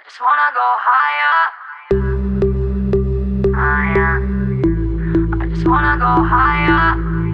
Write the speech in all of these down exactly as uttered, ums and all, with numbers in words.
just wanna go higher, higher. I just wanna go higher,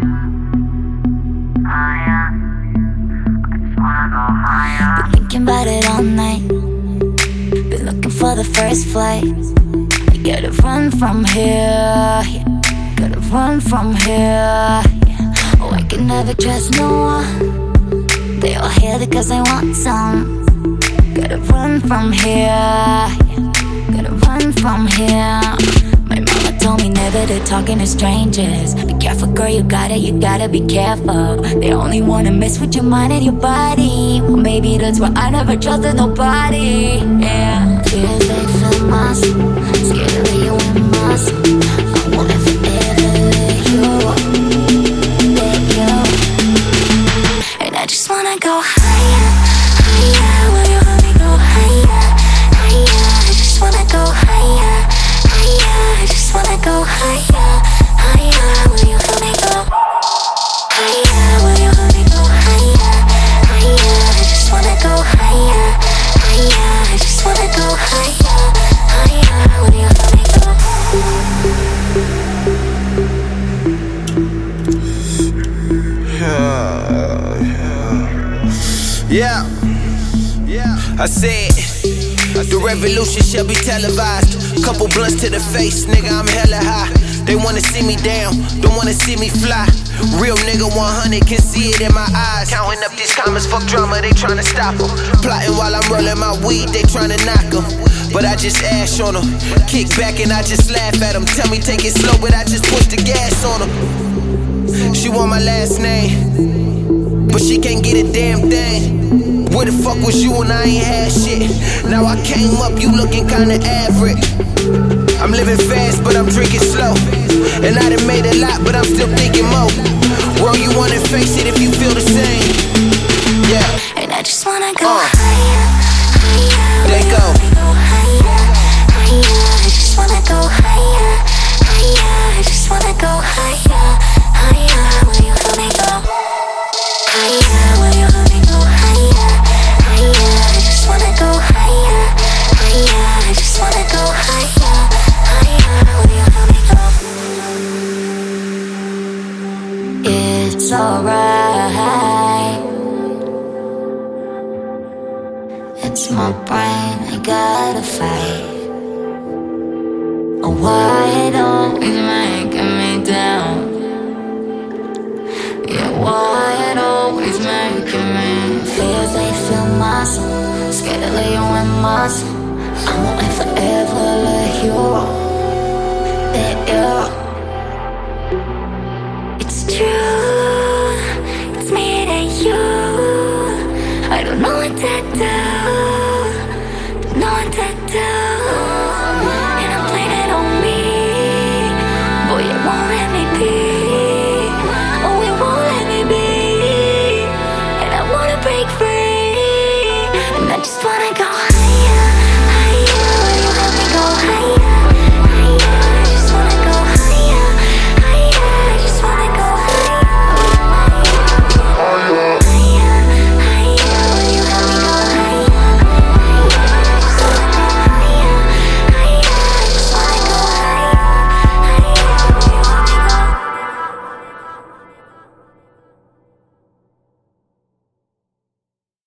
higher. I just wanna go higher. Been thinking about it all night. Been looking for the first flight. You gotta run from here, yeah. Gotta run from here, yeah. Oh, I can never trust no one. They all here because they want some. Gotta run from here, yeah. Gotta run from here. My mama told me never to talk to strangers. Be careful, girl, you gotta, you gotta be careful. They only wanna mess with your mind and your body. Well, maybe that's why I never trusted nobody, yeah. Feels like feel my soul. Scared to let you in my soul. I wanna forever let you let you. And I just wanna go higher, higher. Will you help me go higher, higher? I just wanna go higher, higher. I just wanna go higher, higher. Will you help me go higher? Will you help me go higher, higher? I just wanna go higher, higher. I just wanna go higher, higher. Will you help me go? Yeah, yeah. I said, the revolution shall be televised. Couple blunts to the face, nigga, I'm hella high. They wanna see me down, don't wanna see me fly. Real nigga one hundred can see it in my eyes. Counting up these comments, fuck drama, they tryna stop em. Plotting while I'm rolling my weed, they tryna knock em. But I just ash on them, kick back and I just laugh at them. Tell me take it slow, but I just push the gas on them. She want my last name, but she can't get a damn thing. Where the fuck was you when I ain't had shit? Now I came up, you looking kinda average. I'm living fast, but I'm drinking slow. And I done made a lot, but I'm still thinking more. World, you wanna face it if you feel the same. Yeah. And I just wanna go uh. higher, higher. They go. Go higher, higher. I just wanna go higher, higher. I just wanna go higher, higher. Will you help me go higher? Will you help me go higher, higher? I just wanna go higher, higher. I just wanna go higher, higher. Will you help me go? It's alright. It's my brain, I gotta fight. Oh, why it always making me down? Yeah, why it always making me feels like feel my soul. Scared to lay you in my soul. I won't forever let you let you. It's true, it's me and you. I don't know what to do, don't know what to do. And I'm blaming on me. Boy, you won't let me be. Oh, you won't let me be. And I wanna break free. And I just wanna go higher.